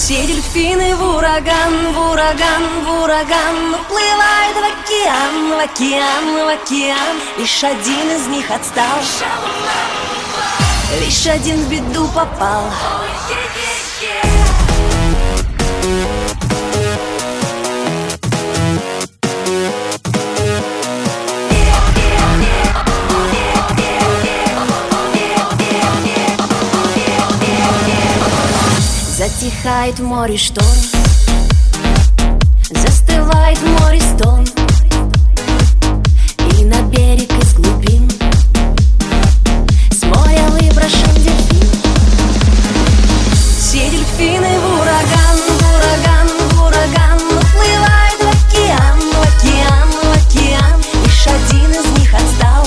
Все дельфины в ураган, в ураган, в ураган уплывают в океан, в океан, в океан. Лишь один из них отстал, лишь один в беду попал. Затихает в море шторм, застывает в море стон, и на берег из глубин с моря выброшен дельфин. Все дельфины в ураган, в ураган, в ураган уплывают в океан, в океан, в океан. Лишь один из них отстал,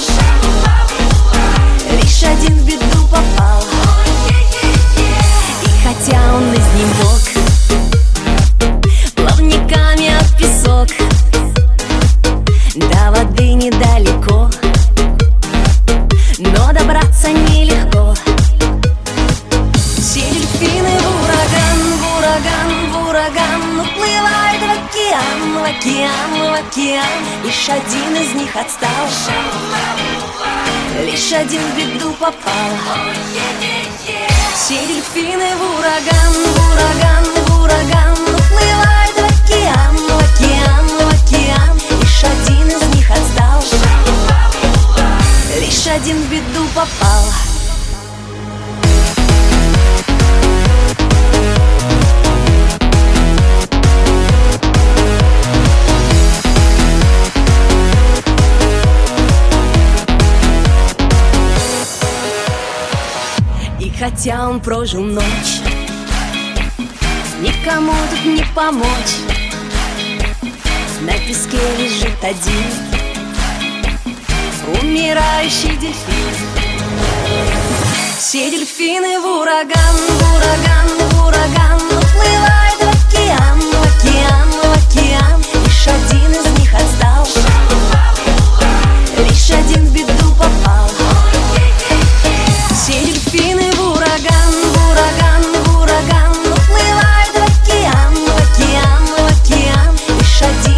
лишь один в беду попал. Хотя он из него плавниками об песок, до воды недалеко, но добраться нелегко. Все дельфины в ураган, в ураган, в ураган уплывают в океан, в океан, в океан. Лишь один из них отстал, лишь один в беду попал. Все дельфины в ураган, в ураган, в ураган уплывают в океан, в океан, в океан. Лишь один из них отстал, лишь один в беду попал. Хотя он прожил ночь, никому тут не помочь. На песке лежит один умирающий дельфин. Все дельфины в ураган, в ураган, в ураган уплывают в океан, в океан, в океан. Лишь один из них отстал, лишь один в беду попал. Все дельфины в ураган, в ураган, в ураган уплывают в океан, в океан, в океан. Лишь один